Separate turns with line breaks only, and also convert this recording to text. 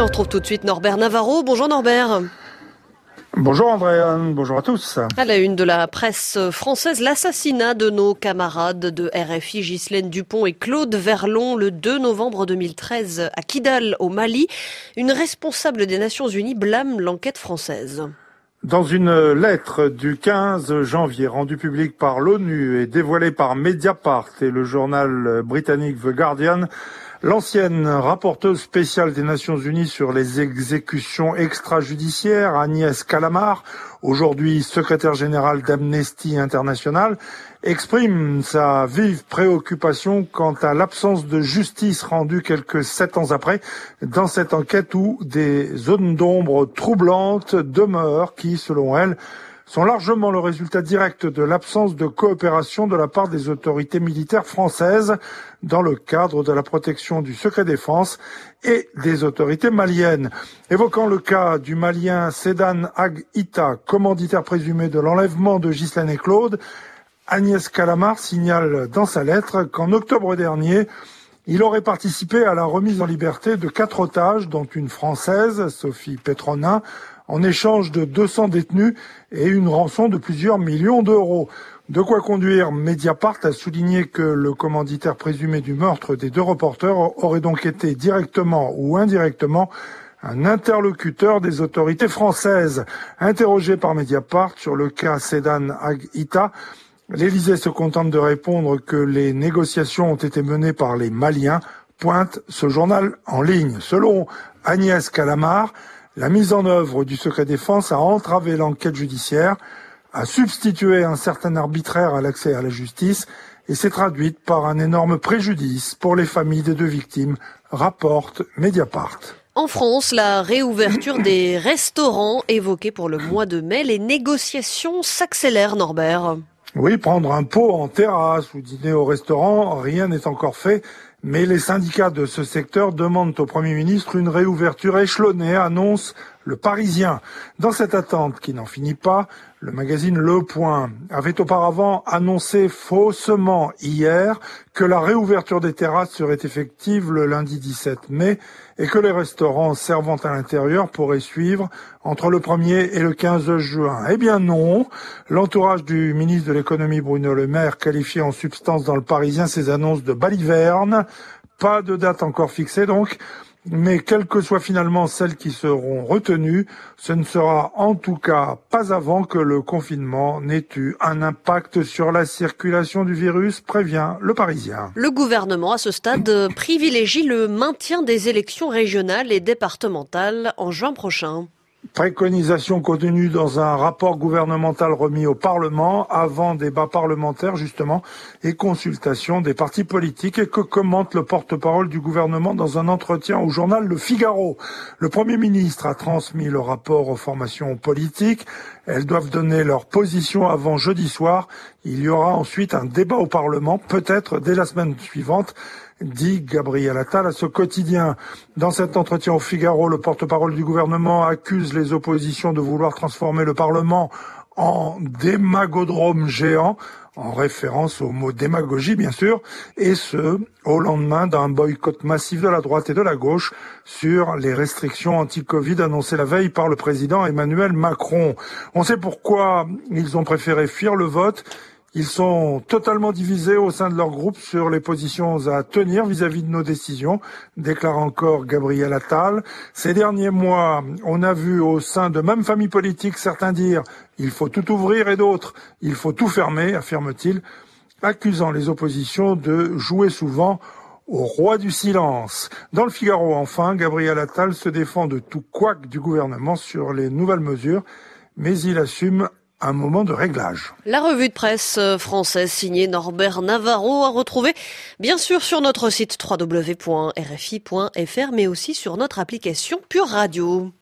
on retrouve tout de suite Norbert Navarro. Bonjour Norbert.
Bonjour Andréane, bonjour à tous.
À la une de la presse française, l'assassinat de nos camarades de RFI, Ghislaine Dupont et Claude Verlon, le 2 novembre 2013 à Kidal, au Mali. Une responsable des Nations Unies blâme l'enquête française.
Dans une lettre du 15 janvier rendue publique par l'ONU et dévoilée par Mediapart et le journal britannique The Guardian, l'ancienne rapporteuse spéciale des Nations Unies sur les exécutions extrajudiciaires, Agnès Callamard, aujourd'hui secrétaire générale d'Amnesty International, exprime sa vive préoccupation quant à l'absence de justice rendue quelques 7 ans après dans cette enquête où des zones d'ombre troublantes demeurent qui, selon elle, sont largement le résultat direct de l'absence de coopération de la part des autorités militaires françaises dans le cadre de la protection du secret défense et des autorités maliennes. Évoquant le cas du Malien Sedan Ag Ita, commanditaire présumé de l'enlèvement de Ghislaine et Claude, Agnès Callamard signale dans sa lettre qu'en octobre dernier, il aurait participé à la remise en liberté de 4 otages, dont une Française, Sophie Petronin, en échange de 200 détenus et une rançon de plusieurs millions d'euros. De quoi conduire Mediapart à souligner que le commanditaire présumé du meurtre des 2 reporters aurait donc été directement ou indirectement un interlocuteur des autorités françaises. Interrogé par Mediapart sur le cas Sedan Ag Ita, l'Élysée se contente de répondre que les négociations ont été menées par les Maliens, pointe ce journal en ligne. Selon Agnès Callamard, la mise en œuvre du secret défense a entravé l'enquête judiciaire, a substitué un certain arbitraire à l'accès à la justice et s'est traduite par un énorme préjudice pour les familles des 2 victimes, rapporte Mediapart.
En France, la réouverture des restaurants évoquée pour le mois de mai, les négociations s'accélèrent, Norbert.
Oui, prendre un pot en terrasse ou dîner au restaurant, rien n'est encore fait. Mais les syndicats de ce secteur demandent au Premier ministre une réouverture échelonnée, annonce Le Parisien. Dans cette attente qui n'en finit pas, le magazine Le Point avait auparavant annoncé faussement hier que la réouverture des terrasses serait effective le lundi 17 mai et que les restaurants servant à l'intérieur pourraient suivre entre le 1er et le 15 juin. Eh bien non, l'entourage du ministre de l'économie Bruno Le Maire qualifie en substance dans Le Parisien ces annonces de baliverne. Pas de date encore fixée donc, mais quelles que soient finalement celles qui seront retenues, ce ne sera en tout cas pas avant que le confinement n'ait eu un impact sur la circulation du virus, prévient Le Parisien.
Le gouvernement, à ce stade, privilégie le maintien des élections régionales et départementales en juin prochain.
Préconisation contenue dans un rapport gouvernemental remis au Parlement avant débat parlementaire justement et consultation des partis politiques et que commente le porte-parole du gouvernement dans un entretien au journal Le Figaro. Le Premier ministre a transmis le rapport aux formations politiques. Elles doivent donner leur position avant jeudi soir. Il y aura ensuite un débat au Parlement, peut-être dès la semaine suivante, dit Gabriel Attal à ce quotidien. Dans cet entretien au Figaro, le porte-parole du gouvernement accuse les oppositions de vouloir transformer le Parlement en démagodrome géant, en référence au mot démagogie bien sûr, et ce, au lendemain d'un boycott massif de la droite et de la gauche sur les restrictions anti-Covid annoncées la veille par le président Emmanuel Macron. On sait pourquoi ils ont préféré fuir le vote. Ils sont totalement divisés au sein de leur groupe sur les positions à tenir vis-à-vis de nos décisions, déclare encore Gabriel Attal. Ces derniers mois, on a vu au sein de même famille politique certains dire « il faut tout ouvrir » et d'autres « il faut tout fermer », affirme-t-il, accusant les oppositions de jouer souvent au roi du silence. Dans le Figaro, enfin, Gabriel Attal se défend de tout couac du gouvernement sur les nouvelles mesures, mais il assume un moment de réglage.
La revue de presse française signée Norbert Navarro à retrouver bien sûr sur notre site www.rfi.fr mais aussi sur notre application Pure Radio.